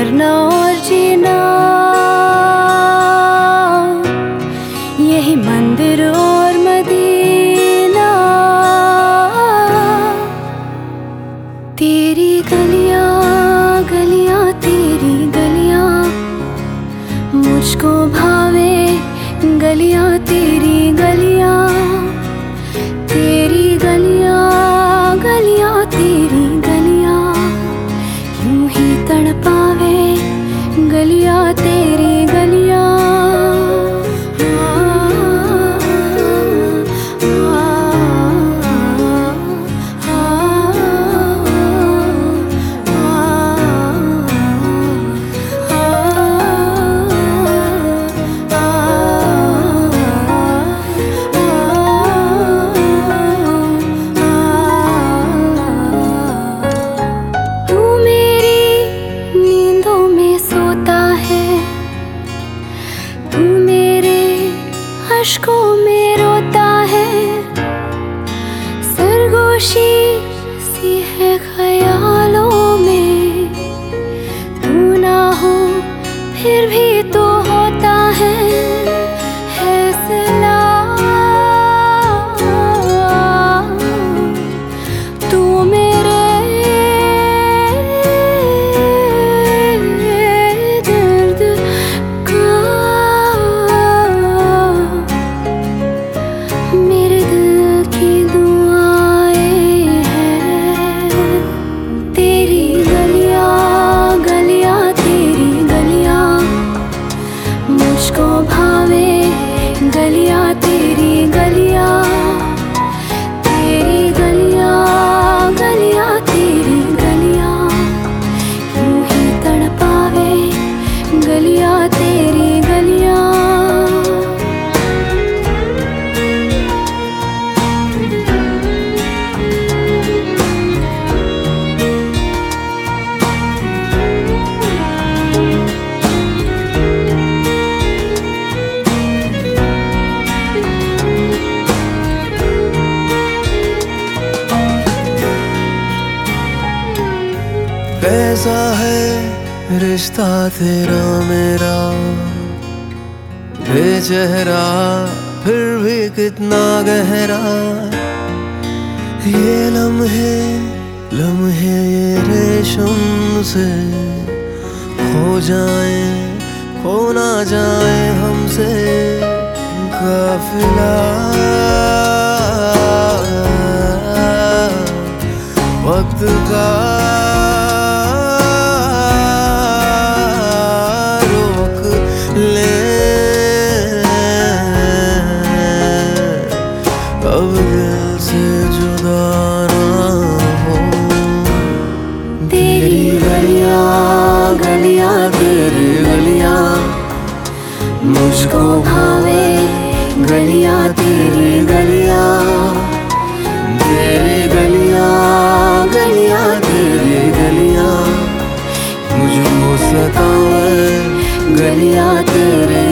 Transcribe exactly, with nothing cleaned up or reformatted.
मरना और जीना, यही मंदिर और मदीना। तेरी गलियां गलियां तेरी गलियां मुझको भावे, गलियां तेरी गलियां तेरी गलियां गलियां तेरी गलियां यूं ही तड़पावे, गलियां तेरी गलियां। अश्कों में रोता है, सरगोशी सी है ख्यालों में। तू ना हो फिर भी तो होता है फैसला। तू मेरे दर्द का, मेरे दिल की दुआएं हैं। तेरी गलियां गलियां तेरी गलियां मुझको भावे, गलियां तेरी गलियां तेरी गलियां गलियां तेरी गलियां यूं ही तड़पावे, गलियां तेरी गलियां। कैसा है रिश्ता तेरा मेरा, बेचेहरा फिर भी कितना गहरा। ये लम्हे लम्हे ये रेशम से खो जाए, खो ना जाए हमसे काफिला। वक्त का अब दिल से जुदा ना हो। तेरी गलियां गलियां तेरी गलियां मुझको भावे, गलियां तेरी गलियां तेरी गलियां गलियां तेरी गलियां मुझको सतावे, गलियां तेरे